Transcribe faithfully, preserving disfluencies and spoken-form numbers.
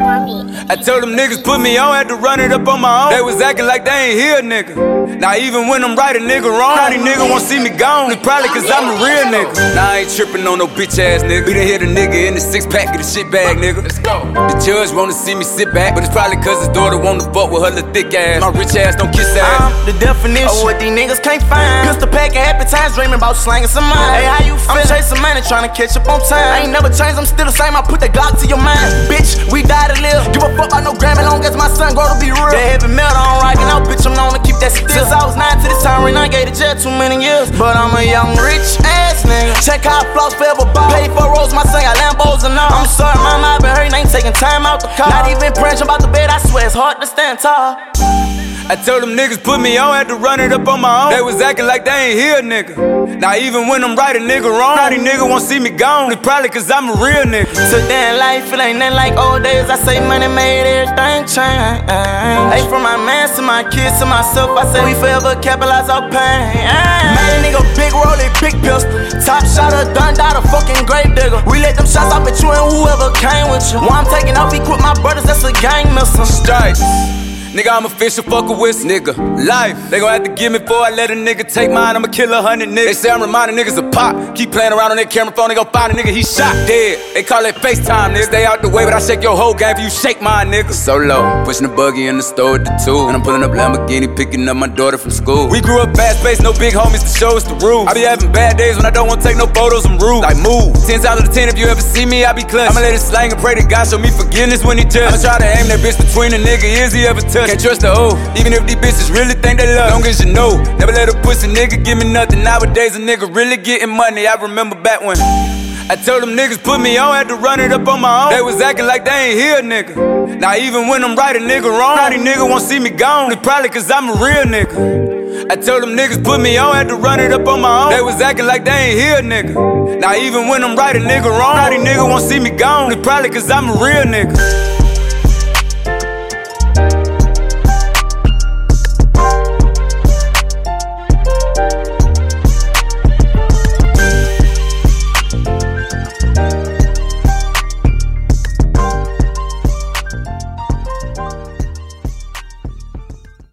I told them niggas put me on, had to run it up on my own. They was acting like they ain't here, nigga. Now even when I'm right, a nigga wrong, now these niggas won't see me gone. It's probably cause I'm a real nigga. Now I ain't tripping on no bitch ass nigga. We done hit a nigga in the six pack of the shit bag, nigga. Let's go. The judge wanna see me sit back, but it's probably cause his daughter wanna fuck with her little thick ass. My rich ass don't kiss ass. I'm the definition of what these niggas can't find. Pistol packing, happy times, dreaming about slanging some mine. Hey, how you feel? I'm chasing money, trying to catch up on time. I ain't never changed, I'm still the same. I put that Glock to your mind. Bitch, we die to live. Give a fuck about no Grammy, long as my son grow to be real. That heavy metal on rockin' out, bitch, I'm known to keep that still. Since I was nine to this time, right now I gave the jet too many years. But I'm a young rich ass nigga. Check how I floss forever ball. Pay for rolls, my son got Lambos and all. I'm sorry, mama, I been hurting, ain't taking time out the car. Not even praying about the bed, I swear it's hard to stand tall. I told them niggas put me on, had to run it up on my own. They was acting like they ain't here, nigga. Now even when I'm right, a nigga wrong, now these niggas won't see me gone. It's probably cause I'm a real nigga. Today in life, it ain't nothing like old days. I say money made everything change. Hey, from my mans to my kids to myself, I say we forever capitalize our pain. Made a nigga big rollie, big pistol. Top shot of done dot a fucking grave digger. We let them shots off at you and whoever came with you. While I'm taking off, he quit my brothers, that's a gang missile. Stripes. Nigga, I'm official, fuck a whisk, nigga. Life, they gon' have to give me before I let a nigga take mine. I'ma kill a hundred niggas. They say I'm reminding niggas of pop. Keep playing around on their camera phone, they gon' find a nigga, he shot dead. They call it FaceTime, nigga. Stay out the way, but I shake your whole game if you shake mine, nigga. Solo, pushing the buggy in the store with the two. And I'm pulling up Lamborghini, picking up my daughter from school. We grew up fast-paced, no big homies to show us the rules. I be having bad days when I don't wanna take no photos, I'm rude. Like move, ten out of the ten if you ever see me, I be clutch. I'ma let it slang and pray to God show me forgiveness when he judge. I'ma try to aim that bitch between the nigga, is he ever touch? Can't trust the O. Even if these bitches really think they love, long as you know. Never let a pussy nigga give me nothing. Nowadays a nigga really getting money. I remember back when I told them niggas put me on, had to run it up on my own. They was acting like they ain't here, nigga. Now even when I'm right, a nigga wrong, now these niggas won't see me gone. It's probably cause I'm a real nigga. I told them niggas put me on, had to run it up on my own. They was acting like they ain't here, nigga. Now even when I'm right, a nigga wrong, now these niggas won't see me gone. It's probably cause I'm a real nigga.